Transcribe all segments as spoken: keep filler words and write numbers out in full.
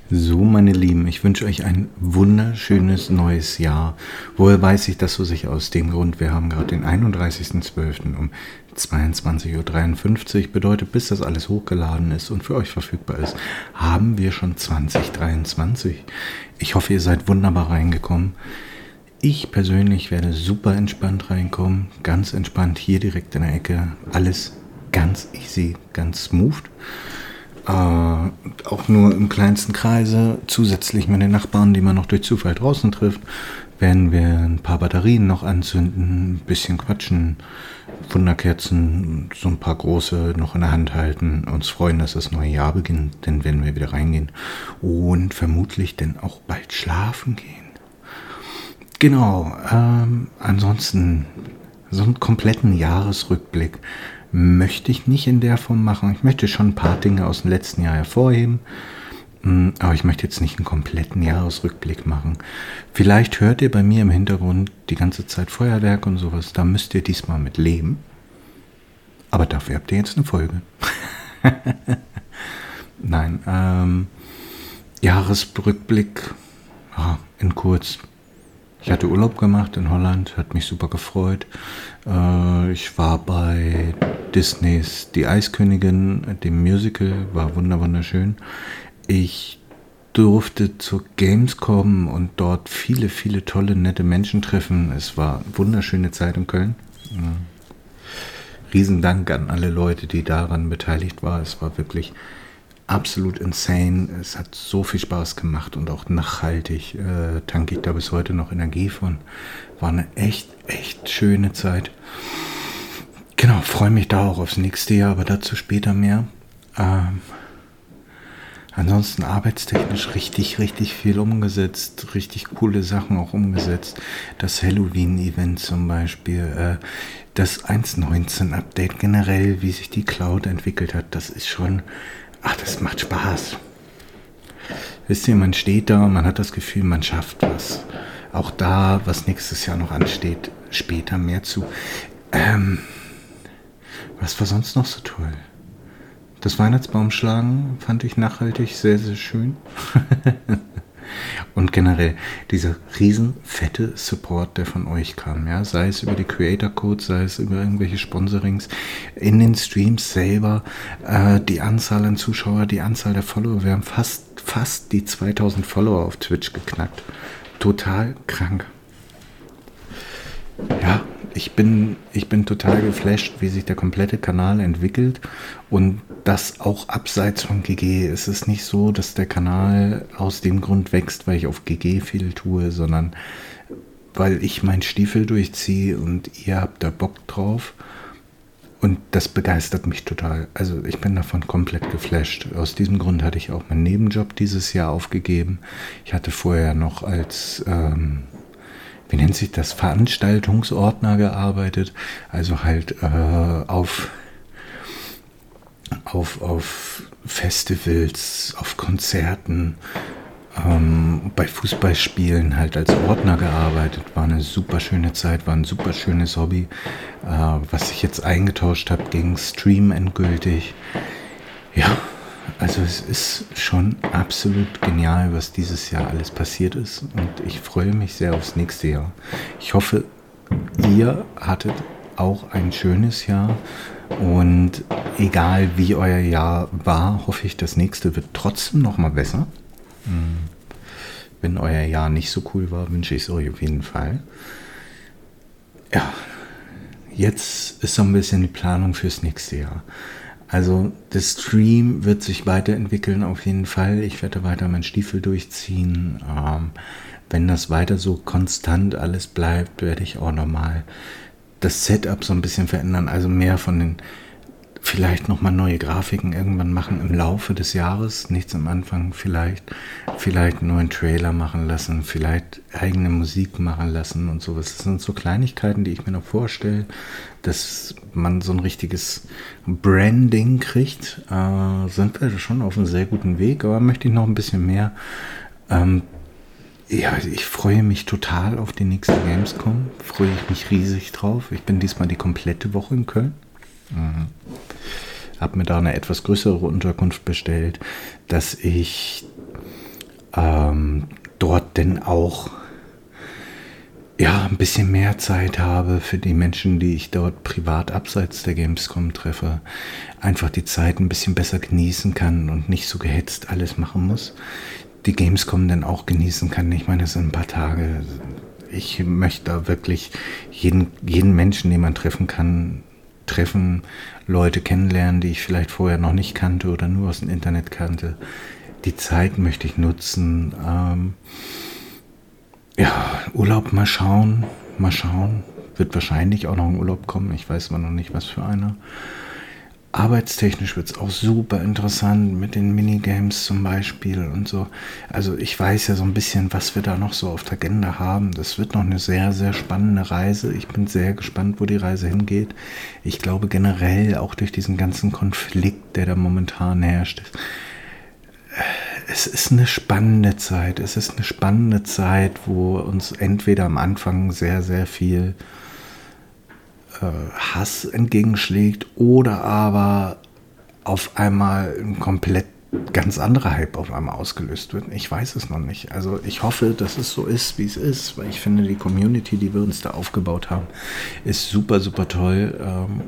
So, meine Lieben, ich wünsche euch ein wunderschönes neues Jahr. Woher weiß ich das so sicher? Aus dem Grund, wir haben gerade den einunddreißigsten zwölften um zweiundzwanzig Uhr dreiundfünfzig. Bedeutet, bis das alles hochgeladen ist und für euch verfügbar ist, haben wir schon zwanzig dreiundzwanzig. Ich hoffe, ihr seid wunderbar reingekommen. Ich persönlich werde super entspannt reinkommen. Ganz entspannt, hier direkt in der Ecke. Alles ganz easy, ganz smooth. Äh, auch nur im kleinsten Kreise, zusätzlich mit den Nachbarn, die man noch durch Zufall draußen trifft, werden wir ein paar Batterien noch anzünden, ein bisschen quatschen, Wunderkerzen, so ein paar große noch in der Hand halten, uns freuen, dass das neue Jahr beginnt, dann werden wir wieder reingehen und vermutlich dann auch bald schlafen gehen. Genau, ähm, ansonsten so einen kompletten Jahresrückblick möchte ich nicht in der Form machen. Ich möchte schon ein paar Dinge aus dem letzten Jahr hervorheben, aber ich möchte jetzt nicht einen kompletten Jahresrückblick machen. Vielleicht hört ihr bei mir im Hintergrund die ganze Zeit Feuerwerk und sowas. Da müsst ihr diesmal mit leben. Aber dafür habt ihr jetzt eine Folge. Nein, ähm, Jahresrückblick, ja, in kurz. Ich hatte Urlaub gemacht in Holland, hat mich super gefreut. Äh, ich war bei Disneys Die Eiskönigin, dem Musical, war wunderschön. Ich durfte zur Gamescom und dort viele, viele tolle, nette Menschen treffen. Es war eine wunderschöne Zeit in Köln. Ja. Riesendank an alle Leute, die daran beteiligt waren. Es war wirklich absolut insane. Es hat so viel Spaß gemacht und auch nachhaltig äh, tanke ich da bis heute noch Energie von. War eine echt, echt schöne Zeit. Genau, freue mich da auch aufs nächste Jahr, aber dazu später mehr. Ähm, ansonsten arbeitstechnisch richtig, richtig viel umgesetzt, richtig coole Sachen auch umgesetzt. Das Halloween-Event zum Beispiel, äh, das eins Punkt neunzehn Update generell, wie sich die Cloud entwickelt hat, das ist schon... Ach, das macht Spaß. Wisst ihr, man steht da und man hat das Gefühl, man schafft was. Auch da, was nächstes Jahr noch ansteht, später mehr zu. Ähm, was war sonst noch so toll? Das Weihnachtsbaumschlagen fand ich nachhaltig sehr, sehr schön. Und generell dieser riesen fette Support, der von euch kam, ja, sei es über die Creator Codes, sei es über irgendwelche Sponsorings, in den Streams selber, äh, die Anzahl an Zuschauer, die Anzahl der Follower, wir haben fast, fast die zweitausend Follower auf Twitch geknackt. Total krank. Ja, ich bin, ich bin total geflasht, wie sich der komplette Kanal entwickelt und das auch abseits von G G. Es ist nicht so, dass der Kanal aus dem Grund wächst, weil ich auf G G viel tue, sondern weil ich meinen Stiefel durchziehe und ihr habt da Bock drauf und das begeistert mich total. Also ich bin davon komplett geflasht. Aus diesem Grund hatte ich auch meinen Nebenjob dieses Jahr aufgegeben. Ich hatte vorher noch als... Ähm, wie nennt sich das, Veranstaltungsordner gearbeitet, also halt äh, auf, auf, auf Festivals, auf Konzerten, ähm, bei Fußballspielen halt als Ordner gearbeitet. War eine super schöne Zeit, war ein super schönes Hobby, äh, was ich jetzt eingetauscht habe gegen Stream endgültig. Ja, also es ist schon absolut genial, was dieses Jahr alles passiert ist und ich freue mich sehr aufs nächste Jahr. Ich hoffe, ihr hattet auch ein schönes Jahr und egal wie euer Jahr war, hoffe ich, das nächste wird trotzdem noch mal besser. Wenn euer Jahr nicht so cool war, wünsche ich es euch auf jeden Fall. Ja, jetzt ist so ein bisschen die Planung fürs nächste Jahr. Also der Stream wird sich weiterentwickeln auf jeden Fall. Ich werde weiter meinen Stiefel durchziehen. Ähm, wenn das weiter so konstant alles bleibt, werde ich auch nochmal das Setup so ein bisschen verändern. Also mehr von den, vielleicht nochmal neue Grafiken irgendwann machen im Laufe des Jahres. Nichts am Anfang vielleicht. Vielleicht einen neuen Trailer machen lassen. Vielleicht eigene Musik machen lassen und sowas. Das sind so Kleinigkeiten, die ich mir noch vorstelle, dass man so ein richtiges Branding kriegt. Äh, sind wir schon auf einem sehr guten Weg, aber möchte ich noch ein bisschen mehr. Ähm, ja, ich freue mich total auf die nächste Gamescom. Freue ich mich riesig drauf. Ich bin diesmal die komplette Woche in Köln. Mhm. Habe mir da eine etwas größere Unterkunft bestellt, dass ich ähm, dort denn auch ja, ein bisschen mehr Zeit habe für die Menschen, die ich dort privat abseits der Gamescom treffe, einfach die Zeit ein bisschen besser genießen kann und nicht so gehetzt alles machen muss. Die Gamescom dann auch genießen kann. Ich meine, das sind ein paar Tage. Ich möchte da wirklich jeden, jeden Menschen, den man treffen kann, treffen, Leute kennenlernen, die ich vielleicht vorher noch nicht kannte oder nur aus dem Internet kannte. Die Zeit möchte ich nutzen. Ähm, Ja, Urlaub mal schauen, mal schauen. Wird wahrscheinlich auch noch ein Urlaub kommen. Ich weiß aber noch nicht, was für einer. Arbeitstechnisch wird es auch super interessant mit den Minigames zum Beispiel und so. Also ich weiß ja so ein bisschen, was wir da noch so auf der Agenda haben. Das wird noch eine sehr, sehr spannende Reise. Ich bin sehr gespannt, wo die Reise hingeht. Ich glaube generell auch durch diesen ganzen Konflikt, der da momentan herrscht, es ist eine spannende Zeit. Es ist eine spannende Zeit, wo uns entweder am Anfang sehr, sehr viel äh, Hass entgegenschlägt oder aber auf einmal ein komplett ganz anderer Hype auf einmal ausgelöst wird. Ich weiß es noch nicht. Also ich hoffe, dass es so ist, wie es ist, weil ich finde, die Community, die wir uns da aufgebaut haben, ist super, super toll. Ähm,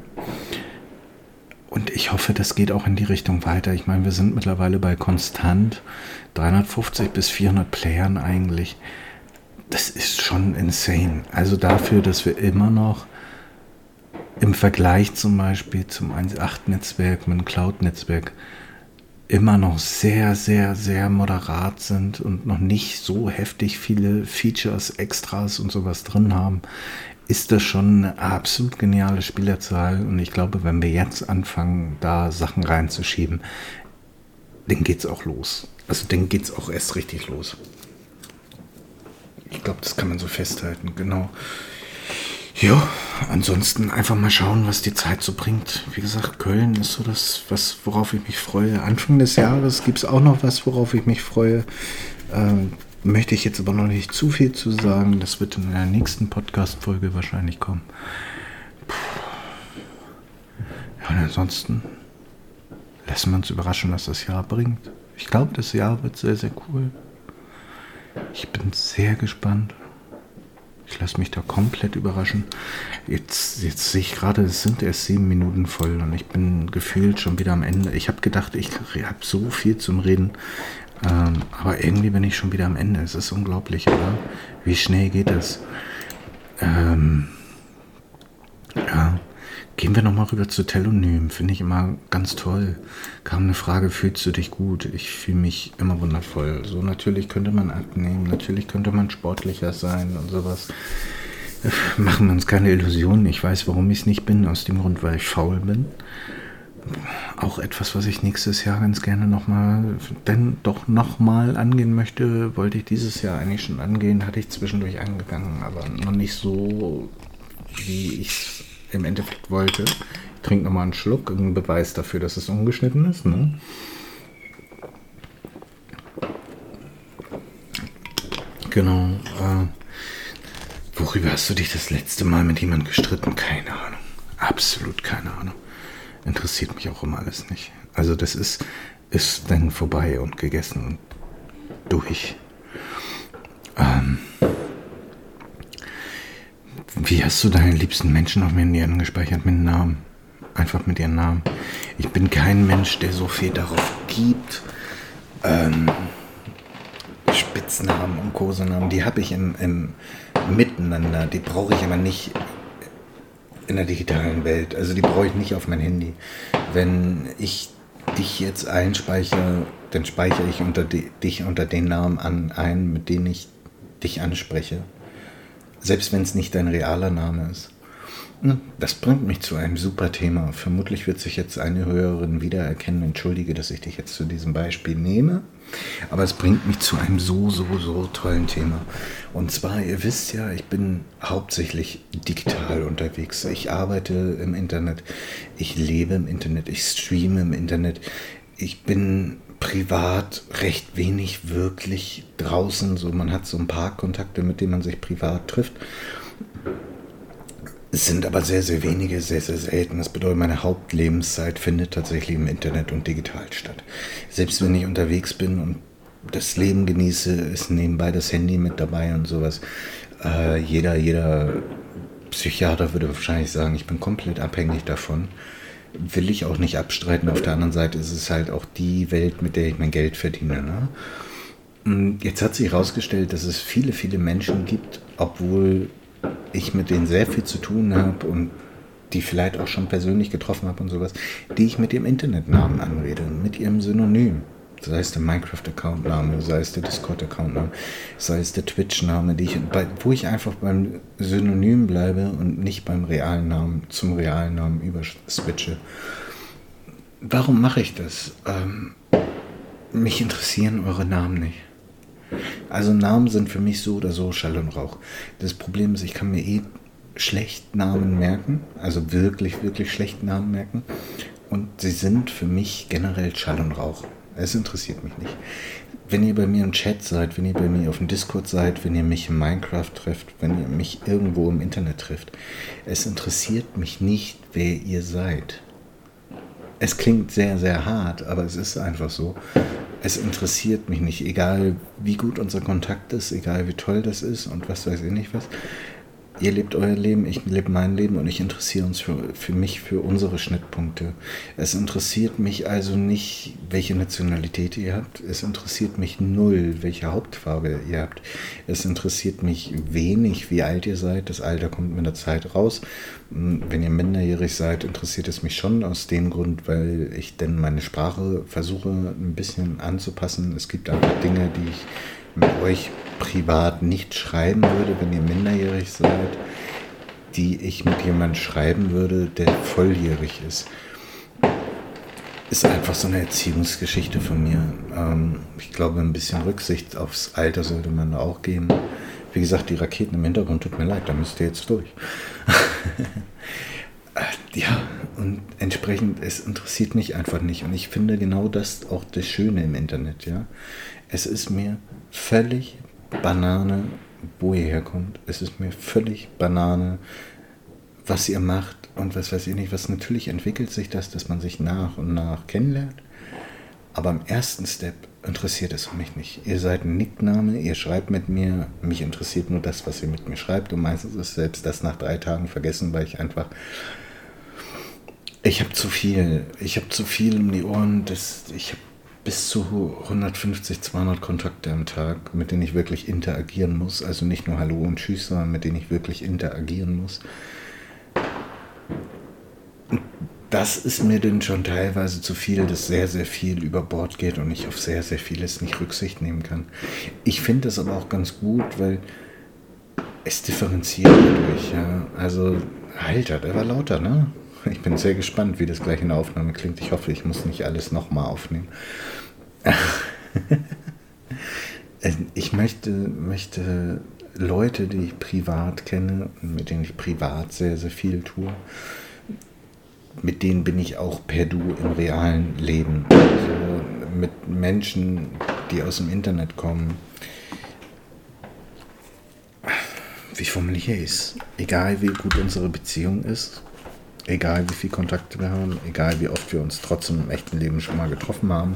Und ich hoffe, das geht auch in die Richtung weiter. Ich meine, wir sind mittlerweile bei konstant dreihundertfünfzig bis vierhundert Playern eigentlich. Das ist schon insane. Also dafür, dass wir immer noch im Vergleich zum Beispiel zum eins Punkt acht-Netzwerk mit dem Cloud-Netzwerk immer noch sehr, sehr, sehr moderat sind und noch nicht so heftig viele Features, Extras und sowas drin haben, ist das schon eine absolut geniale Spielerzahl. Und ich glaube, wenn wir jetzt anfangen, da Sachen reinzuschieben, dann geht's auch los. Also dann geht's auch erst richtig los. Ich glaube, das kann man so festhalten, genau. Ja, ansonsten einfach mal schauen, was die Zeit so bringt. Wie gesagt, Köln ist so das, was, worauf ich mich freue. Anfang des Jahres gibt es auch noch was, worauf ich mich freue. Ähm, möchte ich jetzt aber noch nicht zu viel zu sagen. Das wird in der nächsten Podcast-Folge wahrscheinlich kommen. Puh. Ja, und ansonsten lassen wir uns überraschen, was das Jahr bringt. Ich glaube, das Jahr wird sehr, sehr cool. Ich bin sehr gespannt. Ich lasse mich da komplett überraschen. Jetzt, jetzt sehe ich gerade, es sind erst sieben Minuten voll und ich bin gefühlt schon wieder am Ende. Ich habe gedacht, ich habe so viel zum Reden, ähm, aber irgendwie bin ich schon wieder am Ende. Es ist unglaublich, oder? Wie schnell geht das? Ähm, ja, gehen wir nochmal rüber zu Telonym. Finde ich immer ganz toll. Kam eine Frage, fühlst du dich gut? Ich fühle mich immer wundervoll. So, natürlich könnte man abnehmen, natürlich könnte man sportlicher sein und sowas. Machen wir uns keine Illusionen. Ich weiß, warum ich es nicht bin. Aus dem Grund, weil ich faul bin. Auch etwas, was ich nächstes Jahr ganz gerne nochmal, denn doch nochmal angehen möchte, wollte ich dieses Jahr eigentlich schon angehen, hatte ich zwischendurch angegangen, aber noch nicht so, wie ich es im Endeffekt wollte. Ich trinke nochmal einen Schluck, ein Beweis dafür, dass es ungeschnitten ist, ne? Genau. Äh, worüber hast du dich das letzte Mal mit jemandem gestritten? Keine Ahnung. Absolut keine Ahnung. Interessiert mich auch immer alles nicht. Also das ist, ist dann vorbei und gegessen und durch. Ähm, wie hast du deine liebsten Menschen auf mir in ihren gespeichert? Mit Namen. Einfach mit ihren Namen. Ich bin kein Mensch, der so viel darauf gibt. Ähm, Spitznamen und Kosenamen, die habe ich im, im Miteinander. Die brauche ich aber nicht in der digitalen Welt. Also die brauche ich nicht auf mein Handy. Wenn ich dich jetzt einspeichere, dann speichere ich unter die, dich unter den Namen an, ein, mit denen ich dich anspreche. Selbst wenn es nicht dein realer Name ist. Das bringt mich zu einem super Thema. Vermutlich wird sich jetzt eine Hörerin wiedererkennen. Entschuldige, dass ich dich jetzt zu diesem Beispiel nehme. Aber es bringt mich zu einem so, so, so tollen Thema. Und zwar, ihr wisst ja, ich bin hauptsächlich digital unterwegs. Ich arbeite im Internet. Ich lebe im Internet. Ich streame im Internet. Ich bin privat recht wenig wirklich draußen. So, man hat so ein paar Kontakte, mit denen man sich privat trifft. Es sind aber sehr, sehr wenige, sehr, sehr selten. Das bedeutet, meine Hauptlebenszeit findet tatsächlich im Internet und digital statt. Selbst wenn ich unterwegs bin und das Leben genieße, ist nebenbei das Handy mit dabei und sowas. Äh, jeder, jeder Psychiater würde wahrscheinlich sagen, ich bin komplett abhängig davon. Will ich auch nicht abstreiten. Auf der anderen Seite ist es halt auch die Welt, mit der ich mein Geld verdiene. Ne? Jetzt hat sich herausgestellt, dass es viele, viele Menschen gibt, obwohl ich mit denen sehr viel zu tun habe und die vielleicht auch schon persönlich getroffen habe und sowas, die ich mit ihrem Internetnamen anrede, mit ihrem Synonym. Sei es der Minecraft-Account-Name, sei es der Discord-Account-Name, sei es der Twitch-Name, die ich, bei, wo ich einfach beim Synonym bleibe und nicht beim realen Namen zum realen Namen überswitche. Warum mache ich das? Ähm, mich interessieren eure Namen nicht. Also Namen sind für mich so oder so Schall und Rauch. Das Problem ist, ich kann mir eh schlecht Namen merken, also wirklich, wirklich schlecht Namen merken. Und sie sind für mich generell Schall und Rauch. Es interessiert mich nicht. Wenn ihr bei mir im Chat seid, wenn ihr bei mir auf dem Discord seid, wenn ihr mich in Minecraft trefft, wenn ihr mich irgendwo im Internet trifft, es interessiert mich nicht, wer ihr seid. Es klingt sehr, sehr hart, aber es ist einfach so. Es interessiert mich nicht, egal wie gut unser Kontakt ist, egal wie toll das ist und was weiß ich nicht was. Ihr lebt euer Leben, ich lebe mein Leben und ich interessiere uns für, für mich, für unsere Schnittpunkte. Es interessiert mich also nicht, welche Nationalität ihr habt. Es interessiert mich null, welche Hauptfarbe ihr habt. Es interessiert mich wenig, wie alt ihr seid. Das Alter kommt mit der Zeit raus. Wenn ihr minderjährig seid, interessiert es mich schon aus dem Grund, weil ich denn meine Sprache versuche ein bisschen anzupassen. Es gibt einfach Dinge, die ich mit euch privat nicht schreiben würde, wenn ihr minderjährig seid, die ich mit jemandem schreiben würde, der volljährig ist. Ist einfach so eine Erziehungsgeschichte von mir. Ähm, ich glaube, ein bisschen Rücksicht aufs Alter sollte man da auch geben. Wie gesagt, die Raketen im Hintergrund, tut mir leid, da müsst ihr jetzt durch. Ja, und entsprechend, es interessiert mich einfach nicht. Und ich finde genau das auch das Schöne im Internet, ja. Es ist mir völlig Banane, wo ihr herkommt. Es ist mir völlig Banane, was ihr macht und was weiß ich nicht. Was natürlich entwickelt sich das, dass man sich nach und nach kennenlernt. Aber im ersten Step interessiert es mich nicht. Ihr seid ein Nickname, ihr schreibt mit mir. Mich interessiert nur das, was ihr mit mir schreibt. Und meistens ist selbst das nach drei Tagen vergessen, weil ich einfach... Ich habe zu viel. Ich habe zu viel um die Ohren. Das, ich habe bis zu hundertfünfzig, zweihundert Kontakte am Tag, mit denen ich wirklich interagieren muss. Also nicht nur Hallo und Tschüss, sondern mit denen ich wirklich interagieren muss. Das ist mir denn schon teilweise zu viel, dass sehr, sehr viel über Bord geht und ich auf sehr, sehr vieles nicht Rücksicht nehmen kann. Ich finde das aber auch ganz gut, weil es differenziert dadurch. Ja. Also, Alter, der war lauter, ne? Ich bin sehr gespannt, wie das gleich in der Aufnahme klingt. Ich hoffe, ich muss nicht alles nochmal aufnehmen. Ich möchte, möchte Leute, die ich privat kenne und mit denen ich privat sehr, sehr viel tue, mit denen bin ich auch per Du im realen Leben. Also mit Menschen, die aus dem Internet kommen. Wie formuliere ich es? Egal wie gut unsere Beziehung ist, egal wie viel Kontakte wir haben, egal wie oft wir uns trotzdem im echten Leben schon mal getroffen haben,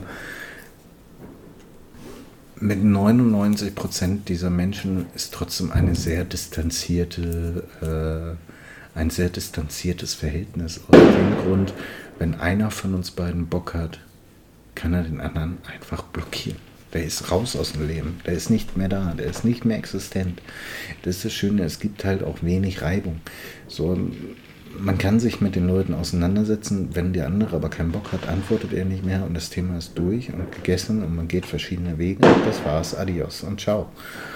mit neunundneunzig Prozent dieser Menschen ist trotzdem eine sehr distanzierte, äh, ein sehr distanziertes Verhältnis. Aus dem Grund, wenn einer von uns beiden Bock hat, kann er den anderen einfach blockieren. Der ist raus aus dem Leben, der ist nicht mehr da, der ist nicht mehr existent. Das ist das Schöne, es gibt halt auch wenig Reibung. So, man kann sich mit den Leuten auseinandersetzen, wenn der andere aber keinen Bock hat, antwortet er nicht mehr und das Thema ist durch und gegessen und man geht verschiedene Wege. Das war's, adios und ciao.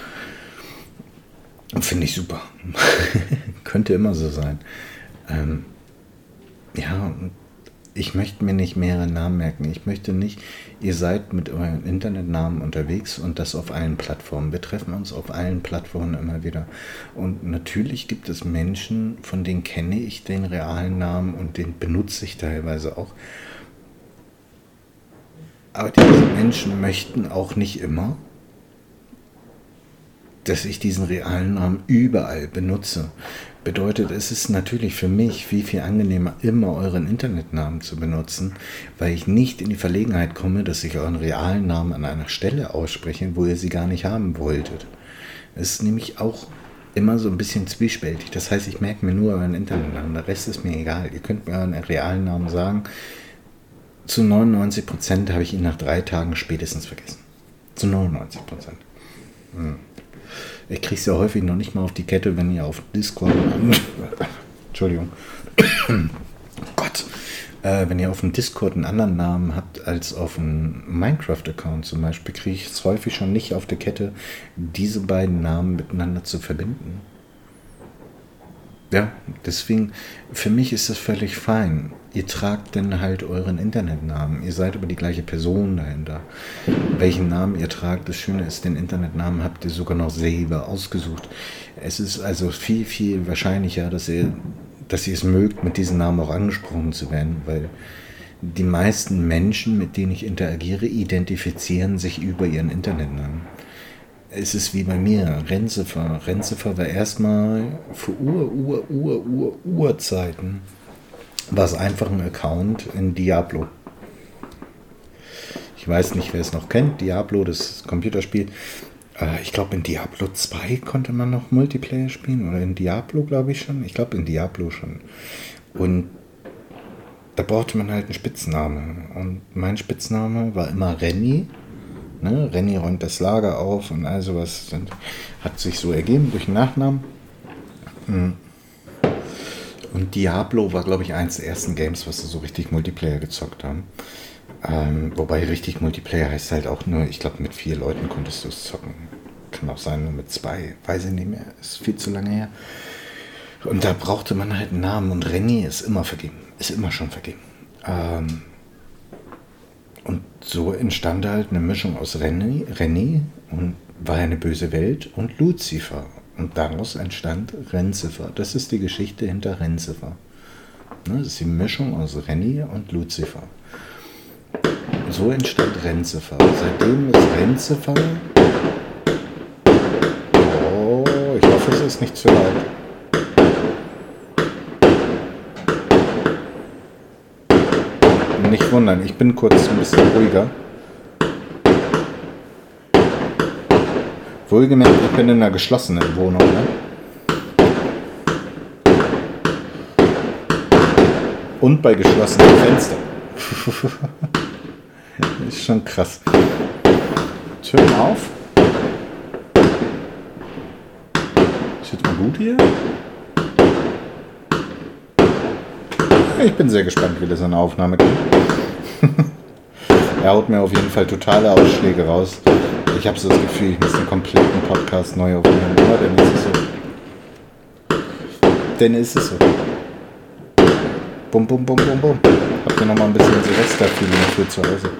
Finde ich super. Könnte immer so sein. Ähm, ja, ich möchte mir nicht mehrere Namen merken. Ich möchte nicht, ihr seid mit euren Internetnamen unterwegs und das auf allen Plattformen. Wir treffen uns auf allen Plattformen immer wieder. Und natürlich gibt es Menschen, von denen kenne ich den realen Namen und den benutze ich teilweise auch. Aber diese Menschen möchten auch nicht immer dass ich diesen realen Namen überall benutze. Bedeutet, es ist natürlich für mich viel, viel angenehmer, immer euren Internetnamen zu benutzen, weil ich nicht in die Verlegenheit komme, dass ich euren realen Namen an einer Stelle ausspreche, wo ihr sie gar nicht haben wolltet. Es ist nämlich auch immer so ein bisschen zwiespältig. Das heißt, ich merke mir nur euren Internetnamen, der Rest ist mir egal. Ihr könnt mir euren realen Namen sagen. Zu neunundneunzig Prozent habe ich ihn nach drei Tagen spätestens vergessen. Zu neunundneunzig Prozent. Hm. Ich kriege es ja häufig noch nicht mal auf die Kette, wenn ihr auf Discord... Entschuldigung. Oh Gott. Äh, wenn ihr auf dem Discord einen anderen Namen habt als auf einem Minecraft-Account zum Beispiel, kriege ich es häufig schon nicht auf der Kette, diese beiden Namen miteinander zu verbinden. Ja, deswegen, für mich ist das völlig fein. Ihr tragt dann halt euren Internetnamen. Ihr seid aber die gleiche Person dahinter. Welchen Namen ihr tragt, das Schöne ist, den Internetnamen habt ihr sogar noch selber ausgesucht. Es ist also viel, viel wahrscheinlicher, dass ihr, dass ihr es mögt, mit diesem Namen auch angesprochen zu werden, weil die meisten Menschen, mit denen ich interagiere, identifizieren sich über ihren Internetnamen. Es ist wie bei mir, Renzifer. Renzifer war erstmal für Ur, Ur, Ur, Ur, Urzeiten war es einfach ein Account in Diablo. Ich weiß nicht, wer es noch kennt. Diablo, das Computerspiel. Äh, ich glaube, in Diablo zwei konnte man noch Multiplayer spielen. Oder in Diablo, glaube ich schon. Ich glaube, in Diablo schon. Und da brauchte man halt einen Spitznamen. Und mein Spitzname war immer Renny. Ne? Renny räumt das Lager auf und all sowas. Und hat sich so ergeben durch den Nachnamen. Und Diablo war, glaube ich, eins der ersten Games, was sie so richtig Multiplayer gezockt haben. Ähm, wobei richtig Multiplayer heißt halt auch nur, ich glaube, mit vier Leuten konntest du es zocken. Kann auch sein, nur mit zwei. Weiß ich nicht mehr. Ist viel zu lange her. Und da brauchte man halt einen Namen. Und Renny ist immer vergeben. Ist immer schon vergeben. Ähm, und so entstand halt eine Mischung aus Renny, Renny und war eine böse Welt und Lucifer. Und daraus entstand Renzifer. Das ist die Geschichte hinter Renzifer. Ne, das ist die Mischung aus Renny und Lucifer. So entstand Renzifer. Seitdem ist Renzifer... Oh, ich hoffe, es ist nicht zu laut. Nicht wundern, ich bin kurz ein bisschen ruhiger. Wohlgemerkt, ich bin in einer geschlossenen Wohnung. Ne? Und bei geschlossenen Fenstern. Ist schon krass. Türen auf. Ist jetzt mal gut hier? Ich bin sehr gespannt, wie das in der Aufnahme geht. Er haut mir auf jeden Fall totale Ausschläge raus. Ich habe so das Gefühl, ich muss den kompletten Podcast neu aufnehmen. Aber dann ist es so. Dann ist es so. Bum, bum, bum, bum, bum. Habt ihr nochmal ein bisschen Silvester-Feeling für zu Hause?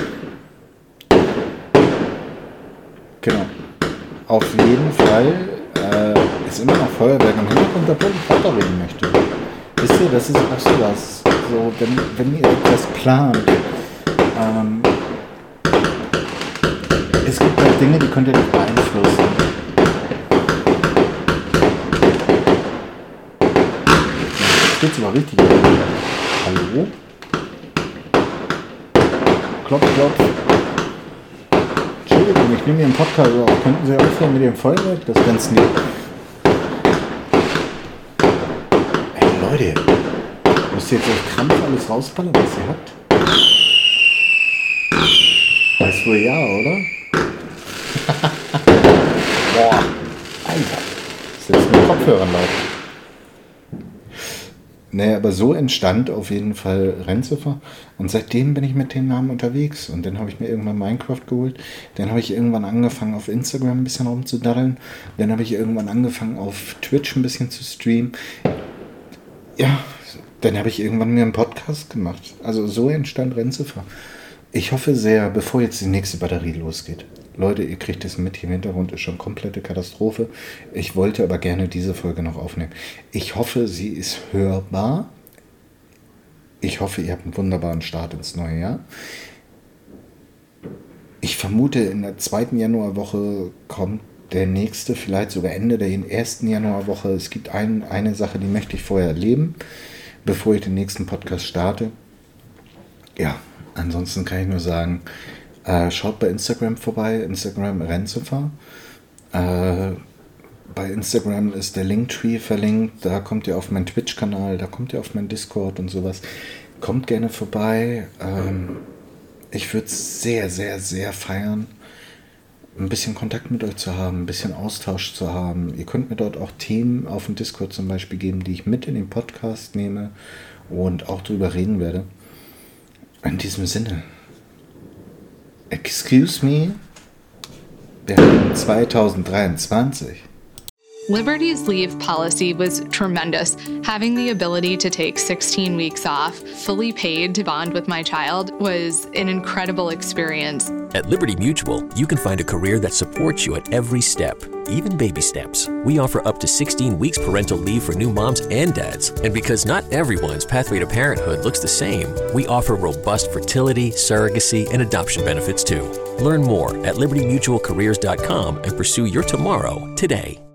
Genau. Auf jeden Fall äh, ist immer noch Feuerwerk im Hintergrund, obwohl ich weiter reden möchte. Wisst ihr, das ist auch so was. So, wenn, wenn ihr etwas plant, ähm, es gibt halt Dinge, die könnt ihr nicht beeinflussen. Jetzt geht's aber richtig. Hallo? Klopf, klopf. Entschuldigung, ich nehme hier einen Podcast auf. Könnten Sie aufhören mit dem Feuerwerk? Das ist ganz nett. Ey Leute, müsst ihr jetzt auf Krampf alles rausballern, was ihr habt? Weißt wohl ja, oder? Boah, Alter. Das ist jetzt mit Kopfhörern laut. Nee, aber so entstand auf jeden Fall Renzifer. Und seitdem bin ich mit dem Namen unterwegs. Und dann habe ich mir irgendwann Minecraft geholt. Dann habe ich irgendwann angefangen, auf Instagram ein bisschen rumzudaddeln. Dann habe ich irgendwann angefangen, auf Twitch ein bisschen zu streamen. Ja, dann habe ich irgendwann mir einen Podcast gemacht. Also so entstand Renzifer. Ich hoffe sehr, bevor jetzt die nächste Batterie losgeht. Leute, ihr kriegt es mit, hier im Hintergrund ist schon komplette Katastrophe. Ich wollte aber gerne diese Folge noch aufnehmen. Ich hoffe, sie ist hörbar. Ich hoffe, ihr habt einen wunderbaren Start ins neue Jahr. Ich vermute, in der zweiten Januarwoche kommt der nächste, vielleicht sogar Ende der ersten Januarwoche. Es gibt ein, eine Sache, die möchte ich vorher erleben, bevor ich den nächsten Podcast starte. Ja, ansonsten kann ich nur sagen, äh, schaut bei Instagram vorbei, Instagram Renzofer. Äh, bei Instagram ist der Linktree verlinkt, da kommt ihr auf meinen Twitch-Kanal, da kommt ihr auf meinen Discord und sowas. Kommt gerne vorbei. Ähm, ich würde es sehr, sehr, sehr feiern, ein bisschen Kontakt mit euch zu haben, ein bisschen Austausch zu haben. Ihr könnt mir dort auch Themen auf dem Discord zum Beispiel geben, die ich mit in den Podcast nehme und auch drüber reden werde. In diesem Sinne, excuse me, wir haben zwanzig dreiundzwanzig. Liberty's leave policy was tremendous. Having the ability to take sixteen weeks off, fully paid to bond with my child, was an incredible experience. At Liberty Mutual, you can find a career that supports you at every step, even baby steps. We offer up to sixteen weeks parental leave for new moms and dads. And because not everyone's pathway to parenthood looks the same, we offer robust fertility, surrogacy, and adoption benefits too. Learn more at liberty mutual careers dot com and pursue your tomorrow today.